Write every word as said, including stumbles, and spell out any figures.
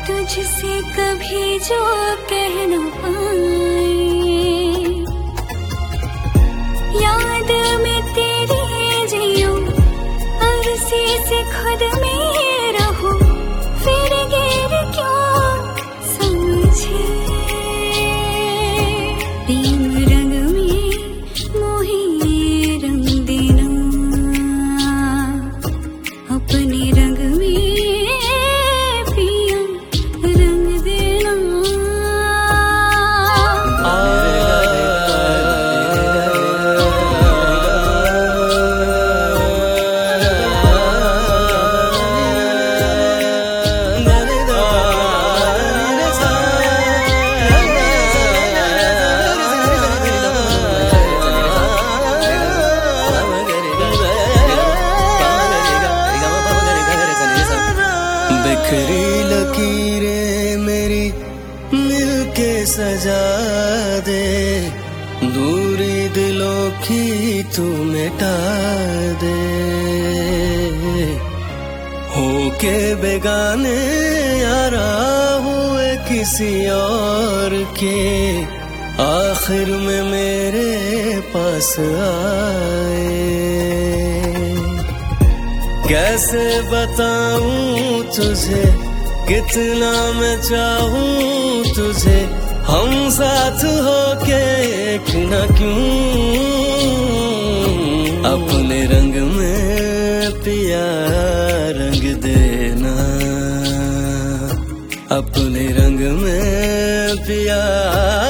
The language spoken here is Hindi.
तुझसे कभी जो कह न पाए, याद में तेरे जियो अरसे से खुद में रहो, फिर गैर क्यों समझे। प्रेम रंग में मोहे रंग देना, अपने रंग में पिया रंग देना। बिखरी लकीरें मेरी मिलके सजा दे, दूरी दिलों की तू मिटा दे। होके बेगाने यारा हुए किसी और के, आखिर में मेरे पास आए। कैसे बताऊं तुझे कितना मैं चाहूं तुझे, हम साथ होके एक न क्यों। अपने रंग में पिया रंग देना, अपने रंग में पिया